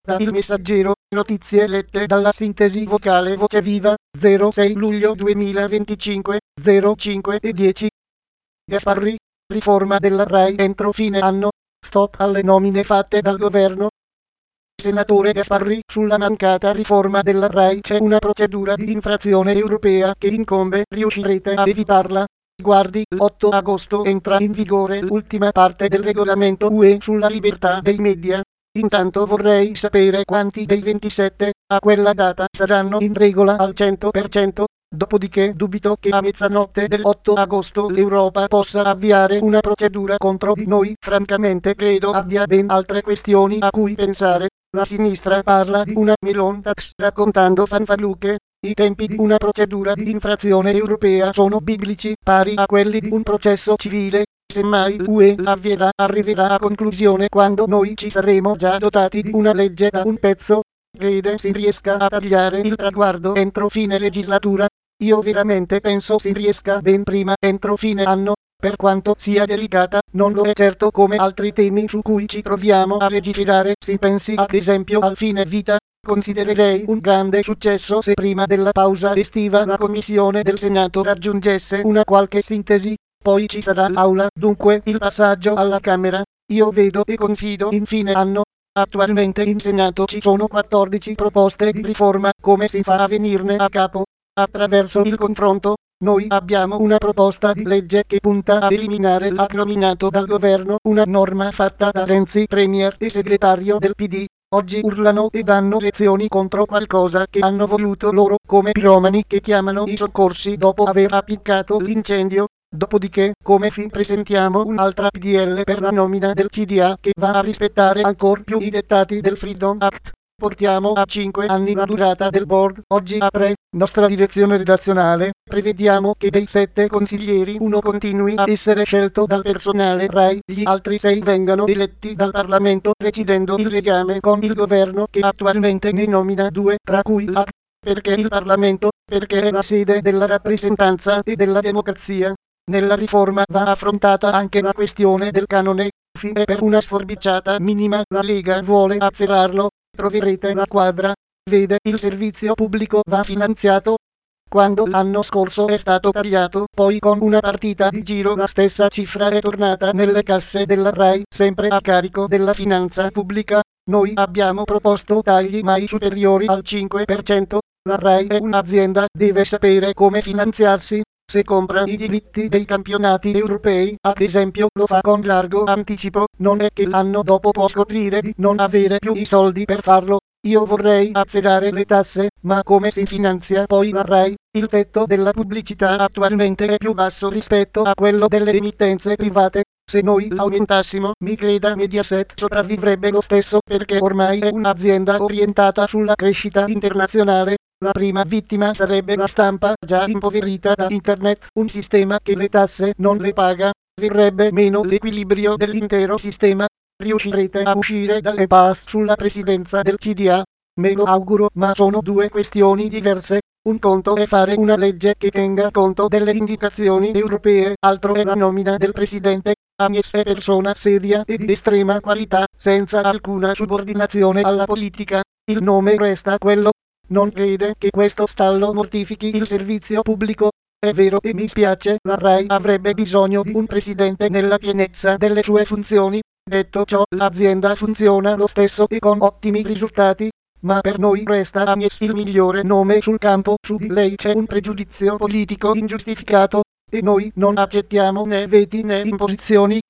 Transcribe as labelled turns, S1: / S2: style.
S1: Da Il Messaggero, notizie lette dalla sintesi vocale Voce Viva, 06 luglio 2025, 05 e 10. Gasparri, riforma della RAI entro fine anno, stop alle nomine fatte dal governo. Senatore Gasparri, sulla mancata riforma della RAI c'è una procedura di infrazione europea che incombe, riuscirete a evitarla? Guardi, l'8 agosto entra in vigore l'ultima parte del regolamento UE sulla libertà dei media. Intanto vorrei sapere quanti dei 27 a quella data saranno in regola al 100%, dopodiché dubito che a mezzanotte del 8 agosto l'Europa possa avviare una procedura contro di noi. Francamente credo abbia ben altre questioni a cui pensare. La sinistra parla di una Melon Tax raccontando fanfaluche. I tempi di una procedura di infrazione europea sono biblici, pari a quelli di un processo civile. Semmai l'UE arriverà a conclusione quando noi ci saremo già dotati di una legge da un pezzo. Crede si riesca a tagliare il traguardo entro fine legislatura? Io veramente penso si riesca ben prima, entro fine anno. Per quanto sia delicata, non lo è certo come altri temi su cui ci troviamo a legiferare. Si pensi ad esempio al fine vita. Considererei un grande successo se prima della pausa estiva la Commissione del Senato raggiungesse una qualche sintesi. Poi ci sarà l'aula, dunque il passaggio alla Camera. Io vedo e confido in fine anno. Attualmente in Senato ci sono 14 proposte di riforma. Come si fa a venirne a capo? Attraverso il confronto. Noi abbiamo una proposta di legge che punta a eliminare l'acnominato dal governo, una norma fatta da Renzi premier e segretario del PD. Oggi urlano e danno lezioni contro qualcosa che hanno voluto loro, come piromani che chiamano i soccorsi dopo aver appiccato l'incendio. Dopodiché, come presentiamo un'altra PDL per la nomina del CDA che va a rispettare ancor più i dettati del Freedom Act. Portiamo a 5 anni la durata del board, oggi a 3. Nostra direzione redazionale, prevediamo che dei 7 consiglieri uno continui a essere scelto dal personale RAI, gli altri 6 vengano eletti dal Parlamento, recidendo il legame con il governo che attualmente ne nomina 2, tra cui l'AC. Perché il Parlamento? Perché è la sede della rappresentanza e della democrazia. Nella riforma va affrontata anche la questione del canone, e per una sforbiciata minima la Lega vuole azzerarlo. Troverete la quadra. Vede, il servizio pubblico va finanziato. Quando l'anno scorso è stato tagliato, poi con una partita di giro la stessa cifra è tornata nelle casse della RAI, sempre a carico della finanza pubblica. Noi abbiamo proposto tagli mai superiori al 5%. La RAI è un'azienda, deve sapere come finanziarsi. Se compra i diritti dei campionati europei, ad esempio, lo fa con largo anticipo, non è che l'anno dopo può scoprire di non avere più i soldi per farlo. Io vorrei azzerare le tasse, ma come si finanzia poi la RAI? Il tetto della pubblicità attualmente è più basso rispetto a quello delle emittenze private. Se noi l'aumentassimo, mi creda Mediaset sopravvivrebbe lo stesso perché ormai è un'azienda orientata sulla crescita internazionale. La prima vittima sarebbe la stampa, già impoverita da internet, un sistema che le tasse non le paga. Verrebbe meno l'equilibrio dell'intero sistema. Riuscirete a uscire dall'impasse sulla presidenza del CDA? Me lo auguro, ma sono due questioni diverse. Un conto è fare una legge che tenga conto delle indicazioni europee, altro è la nomina del presidente. Agnes è persona seria e di estrema qualità, senza alcuna subordinazione alla politica. Il nome resta quello. Non crede che questo stallo mortifichi il servizio pubblico? È vero e mi spiace, la RAI avrebbe bisogno di un presidente nella pienezza delle sue funzioni. Detto ciò, l'azienda funziona lo stesso e con ottimi risultati. Ma per noi resta Agnes il migliore nome sul campo. Su di lei c'è un pregiudizio politico ingiustificato. E noi non accettiamo né veti né imposizioni.